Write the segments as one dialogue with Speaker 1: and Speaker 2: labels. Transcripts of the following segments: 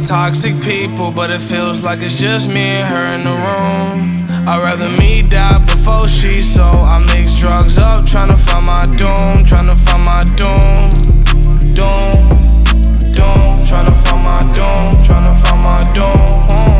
Speaker 1: toxic people, but it feels like it's just me and her in the room. I'd rather me die before she, so I mix drugs up, tryna find my doom, tryna find my doom. Doom, doom, tryna find my doom, tryna find my doom.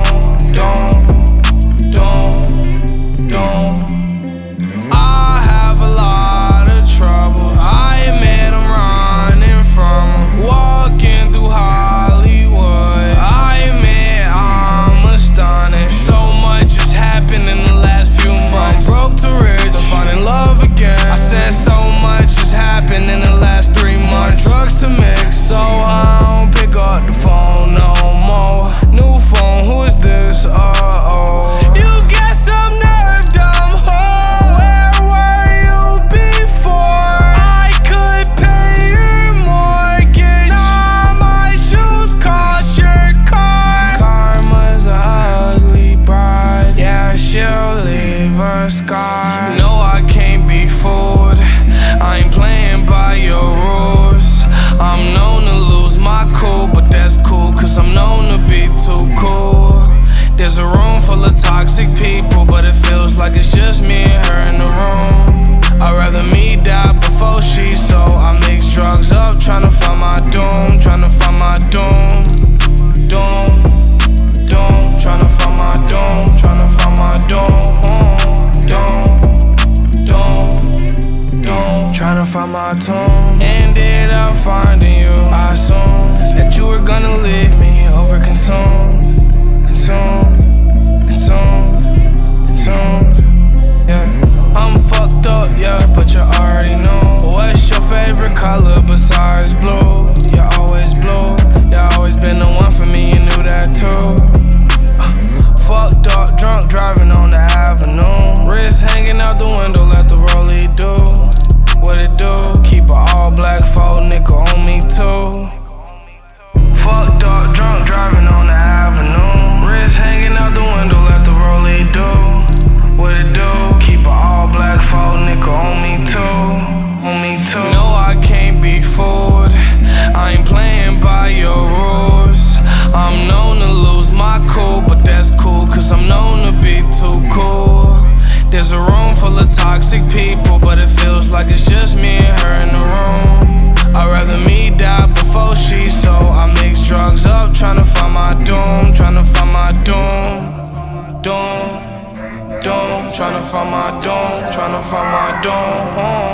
Speaker 1: Doom, doom, doom. I have a lot of trouble, I admit I'm running from 'em. Walking through Hollywood, I admit I'm astonished. So much has happened in the last few months. From broke to rich, to finding love again. I said so much has happened in the last 3 months. Drugs to mix, so I don't pick up the phone no more. New phone, who is this? You got some nerve, dumb hoe. Where were you before? I could pay your mortgage. Now my shoes cost your car. Karma's a ugly bride, yeah, she'll leave a scar. No, I can't be fooled, I ain't playing by your rules. I'm known to lose my cool, but that's cool, cause I'm known to be too cool. There's a room full of toxic people, but it feels like it's just me and her in the room. I'd rather me die before she, so I mix drugs up, tryna find my doom, tryna find my doom. Doom, doom, tryna find my doom, tryna find my doom. Doom, doom, doom, tryna find my tomb. Ended up finding you. I assumed that you were gonna leave me over consumed, consumed, consumed, consumed. Yeah, I'm fucked up, yeah, but you already know. What's your favorite color besides blue? You're always blue. You've always been the one for me, you knew that too. Fucked up, drunk, driving on the avenue. Wrist hanging out the window, let the rollie do what it do. Keep an all black faux nickel on me too. Fucked up, drunk, driving on the avenue. Wrist hanging out the window, let the rollie do what it do. Keep an all black faux nickel on me too. On me too. No, I can't be fooled, I ain't playing by your rules. I'm known to lose my cool, but that's cool, cause I'm known to be too cool. There's a room full of toxic people, but it feels like it's just me and her in the room. I'd rather me die before she, so I mix drugs up, tryna find my doom, tryna find my doom. Doom, doom, tryna find my doom, tryna find my doom.